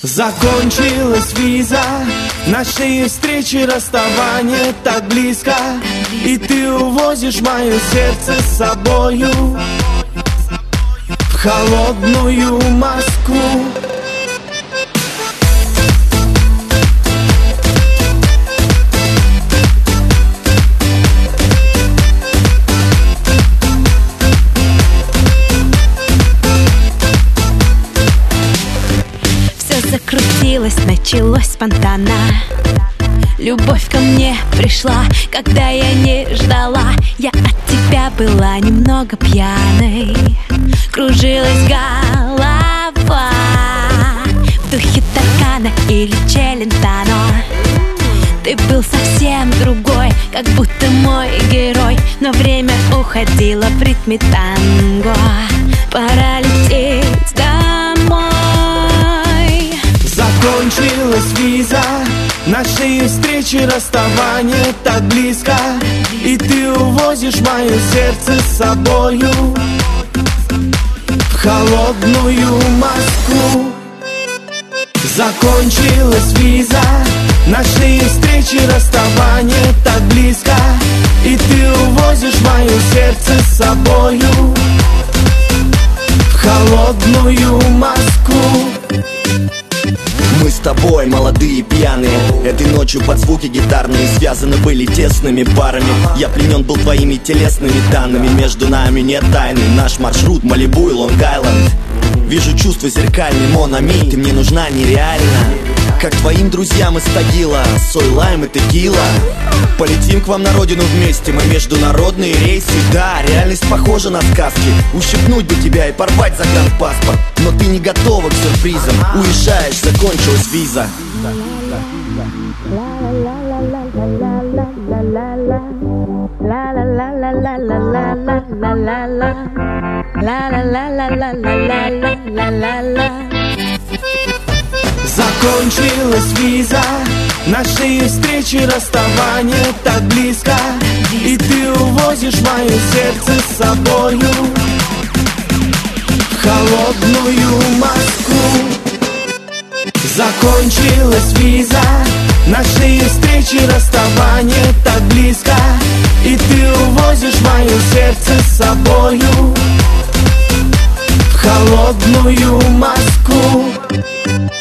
Закончилась виза, наши встречи, расставание так близко, и ты увозишь мое сердце с собою в холодную Москву. Закрутилось, началось спонтанно. Любовь ко мне пришла, когда я не ждала. Я от тебя была немного пьяной, кружилась голова в духе Таркана или Челентано. Ты был совсем другой, как будто мой герой. Но время уходило в ритме танго. Пора лететь домой. Закончилась виза, наши встречи, расставание так близко, и ты увозишь мое сердце с собою в холодную Москву. Закончилась виза, наши встречи, расставание так близко, и ты увозишь мое сердце с собою в холодную Москву. Мы с тобой молодые и пьяные, этой ночью под звуки гитарные связаны были тесными парами. Я пленен был твоими телесными данными, между нами нет тайны. Наш маршрут Малибу и Лонг-Айленд. Вижу чувства зеркальные, Мон Ами, ты мне нужна нереально. Как твоим друзьям из Тагила, сой, лайм и текила. Полетим к вам на родину вместе, мы международные рейсы. Да, реальность похожа на сказки. Ущипнуть бы тебя и порвать загранпаспорт, но ты не готова к сюрпризам. Уезжаешь, закончилась виза. Закончилась виза, наши встречи, расставание так близко, и ты увозишь мое сердце с собою в холодную Москву. Закончилась виза, наши встречи, расставание так близко, и ты увозишь мое сердце с собою в холодную Москву.